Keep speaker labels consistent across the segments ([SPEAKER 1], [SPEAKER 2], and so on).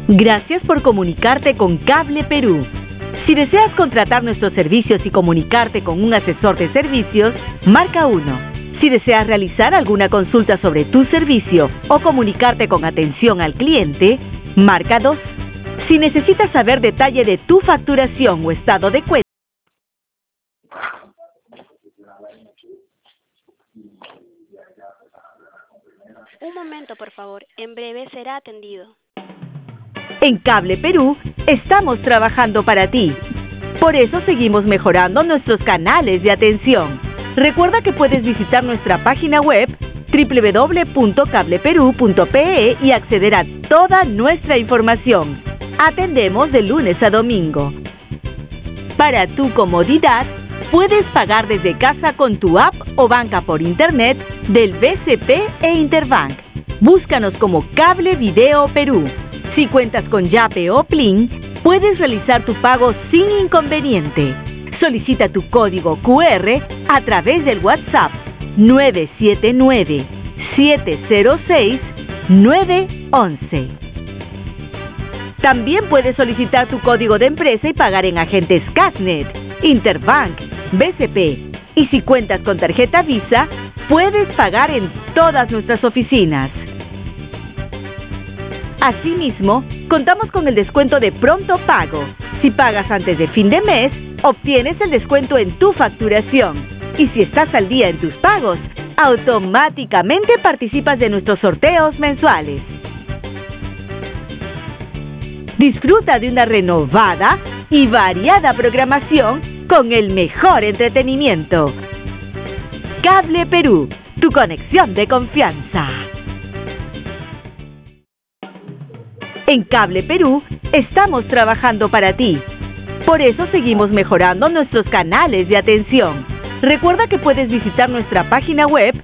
[SPEAKER 1] Gracias por comunicarte con Cable Perú. Si deseas contratar nuestros servicios y comunicarte con un asesor de servicios, marca 1. Si deseas realizar alguna consulta sobre tu servicio o comunicarte con atención al cliente, marca 2. Si necesitas saber detalle de tu facturación o estado de cuenta,
[SPEAKER 2] Un momento, por favor. En breve será atendido.
[SPEAKER 1] en Cable Perú estamos trabajando para ti. Por eso seguimos mejorando nuestros canales de atención. Recuerda que puedes visitar nuestra página web www.cableperú.pe y acceder a toda nuestra información. Atendemos de lunes a domingo. Para tu comodidad, puedes pagar desde casa con tu app o banca por internet del BCP e Interbank. Búscanos como Cable Video Perú. Si cuentas con Yape o Plin, puedes realizar tu pago sin inconveniente. Solicita tu código QR a través del WhatsApp 979-706-911. También puedes solicitar tu código de empresa y pagar en agentes Casnet, Interbank, BCP. Y si cuentas con tarjeta Visa, puedes pagar en todas nuestras oficinas. Asimismo, contamos con el descuento de pronto pago. Si pagas antes de fin de mes, obtienes el descuento en tu facturación. Y si estás al día en tus pagos, automáticamente participas de nuestros sorteos mensuales. Disfruta de una renovada y variada programación con el mejor entretenimiento. Cable Perú, tu conexión de confianza. En Cable Perú estamos trabajando para ti. Por eso seguimos mejorando nuestros canales de atención. Recuerda que puedes visitar nuestra página web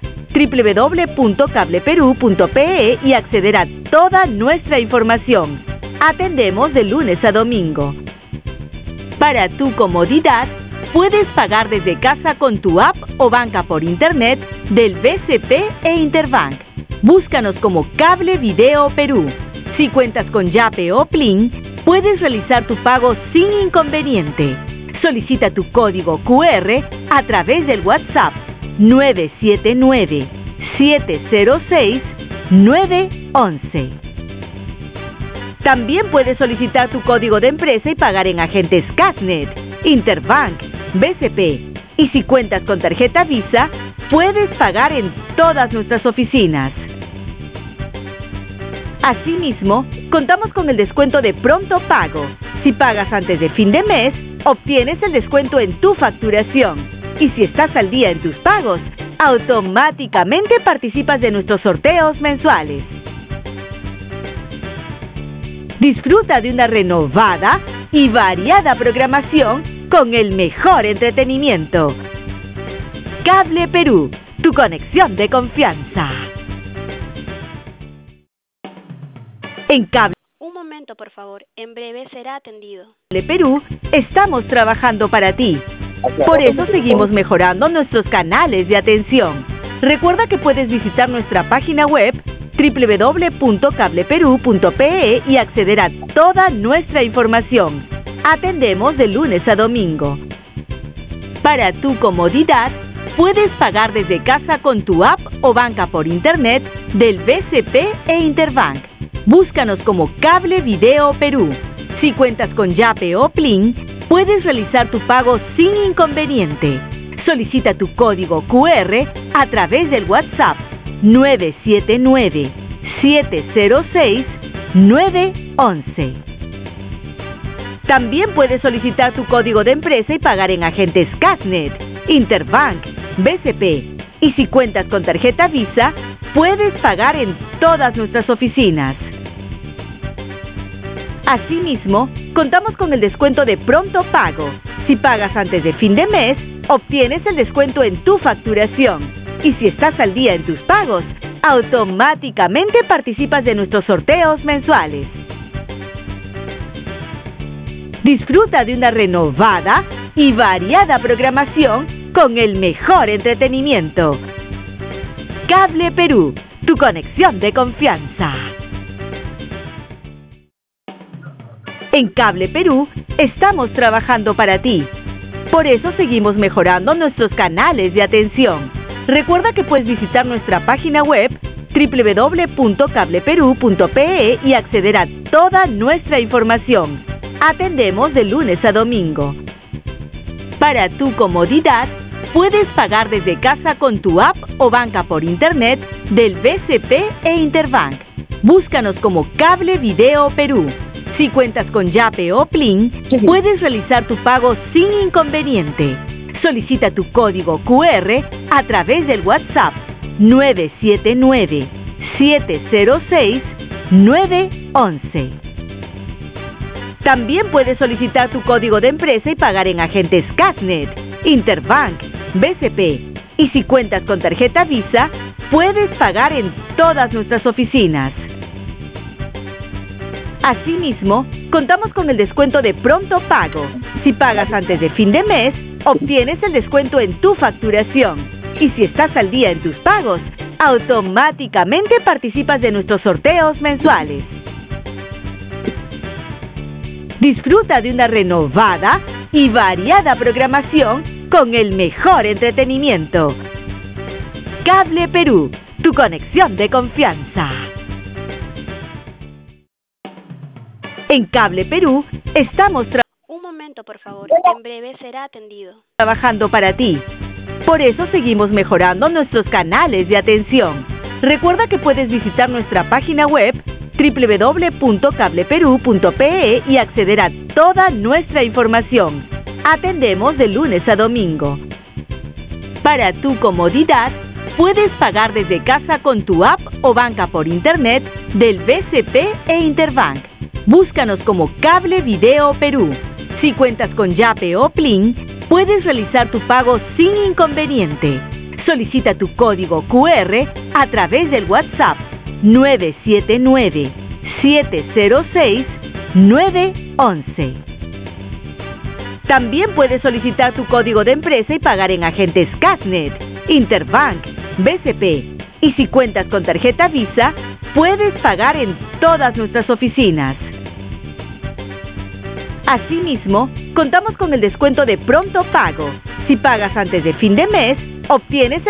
[SPEAKER 1] www.cableperú.pe y acceder a toda nuestra información. Atendemos de lunes a domingo. Para tu comodidad, puedes pagar desde casa con tu app o banca por internet del BCP e Interbank. Búscanos como Cable Video Perú. Si cuentas con Yape o Plin, puedes realizar tu pago sin inconveniente. Solicita tu código QR a través del WhatsApp 979-706-911. También puedes solicitar tu código de empresa y pagar en agentes Casnet, Interbank, BCP. Y si cuentas con tarjeta Visa, puedes pagar en todas nuestras oficinas. Asimismo, contamos con el descuento de pronto pago. Si pagas antes de fin de mes, obtienes el descuento en tu facturación. Y si estás al día en tus pagos, automáticamente participas de nuestros sorteos mensuales. Disfruta de una renovada y variada programación con el mejor entretenimiento. Cable Perú, tu conexión de confianza. En Cable
[SPEAKER 2] Un momento, por favor. En breve será atendido.
[SPEAKER 1] Perú estamos trabajando para ti. Por eso seguimos mejorando nuestros canales de atención. Recuerda que puedes visitar nuestra página web www.cableperú.pe y acceder a toda nuestra información. Atendemos de lunes a domingo. Para tu comodidad, puedes pagar desde casa con tu app o banca por internet del BCP e Interbank. Búscanos como Cable Video Perú. Si cuentas con Yape o Plin, puedes realizar tu pago sin inconveniente. Solicita tu código QR a través del WhatsApp 979-706-911. También puedes solicitar tu código de empresa y pagar en agentes Casnet, Interbank, BCP. Y si cuentas con tarjeta Visa, puedes pagar en todas nuestras oficinas. Asimismo, contamos con el descuento de pronto pago. Si pagas antes de fin de mes, obtienes el descuento en tu facturación. Y si estás al día en tus pagos, automáticamente participas de nuestros sorteos mensuales. Disfruta de una renovada y variada programación con el mejor entretenimiento. Cable Perú, tu conexión de confianza. En Cable Perú estamos trabajando para ti. Por eso seguimos mejorando nuestros canales de atención. Recuerda que puedes visitar nuestra página web www.cableperú.pe y acceder a toda nuestra información. Atendemos de lunes a domingo. Para tu comodidad, puedes pagar desde casa con tu app o banca por internet del BCP e Interbank. Búscanos como Cable Video Perú. Si cuentas con Yape o Plin, puedes realizar tu pago sin inconveniente. Solicita tu código QR a través del WhatsApp 979-706-911. También puedes solicitar tu código de empresa y pagar en agentes Casnet, Interbank, BCP. Y si cuentas con tarjeta Visa, puedes pagar en todas nuestras oficinas. Asimismo, contamos con el descuento de pronto pago. Si pagas antes de fin de mes, obtienes el descuento en tu facturación. Y si estás al día en tus pagos, automáticamente participas de nuestros sorteos mensuales. Disfruta de una renovada y variada programación con el mejor entretenimiento. Cable Perú, tu conexión de confianza. En Cable Perú estamos
[SPEAKER 2] Un momento, por favor. En breve será atendido.
[SPEAKER 1] trabajando para ti. Por eso seguimos mejorando nuestros canales de atención. Recuerda que puedes visitar nuestra página web www.cableperú.pe y acceder a toda nuestra información. Atendemos de lunes a domingo. Para tu comodidad, puedes pagar desde casa con tu app o banca por internet del BCP e Interbank. Búscanos como Cable Video Perú. Si cuentas con Yape o Plin, puedes realizar tu pago sin inconveniente. Solicita tu código QR a través del WhatsApp 979-706-911. También puedes solicitar tu código de empresa y pagar en agentes Casnet, Interbank, BCP. Y si cuentas con tarjeta Visa, puedes pagar en todas nuestras oficinas. Asimismo, contamos con el descuento de pronto pago. Si pagas antes de fin de mes, obtienes